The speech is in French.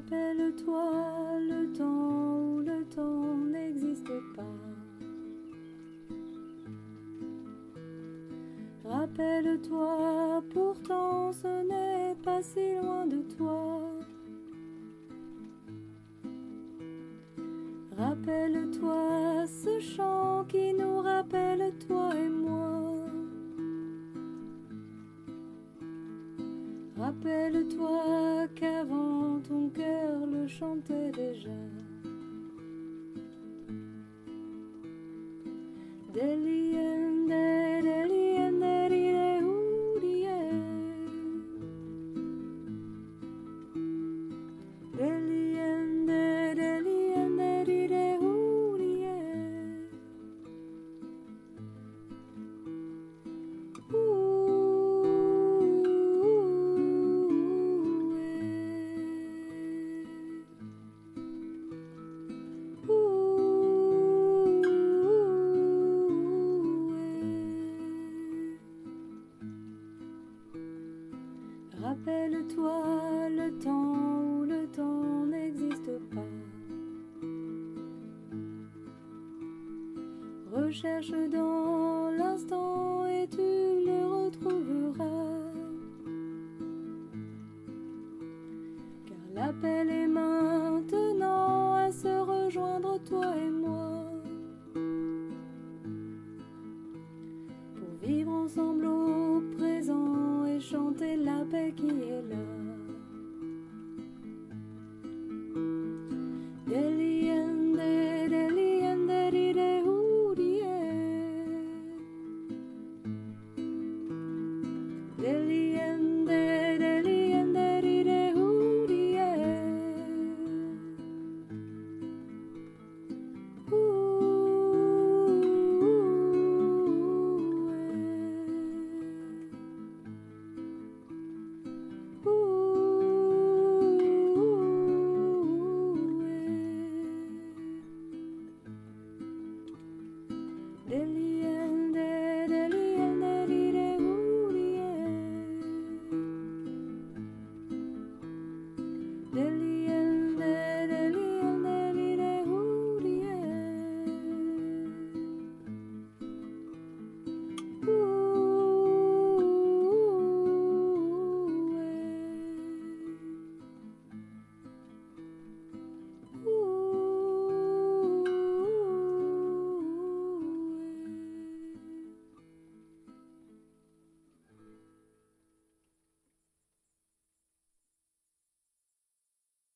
Rappelle-toi le temps où le temps n'existe pas. Rappelle-toi, pourtant ce n'est pas si loin de toi. Rappelle-toi ce chant qui nous rappelle toi et moi. Rappelle-toi qu'avant ton cœur le chantait déjà. Delien, delien, delien, oudien. Delien, delien, delien, oudien. Rappelle-toi le temps où le temps n'existe pas. Recherche dans l'instant et tu le retrouveras. Car l'appel est maintenant à se rejoindre toi et moi. Pour vivre ensemble au présent et chanter la paix qui est là.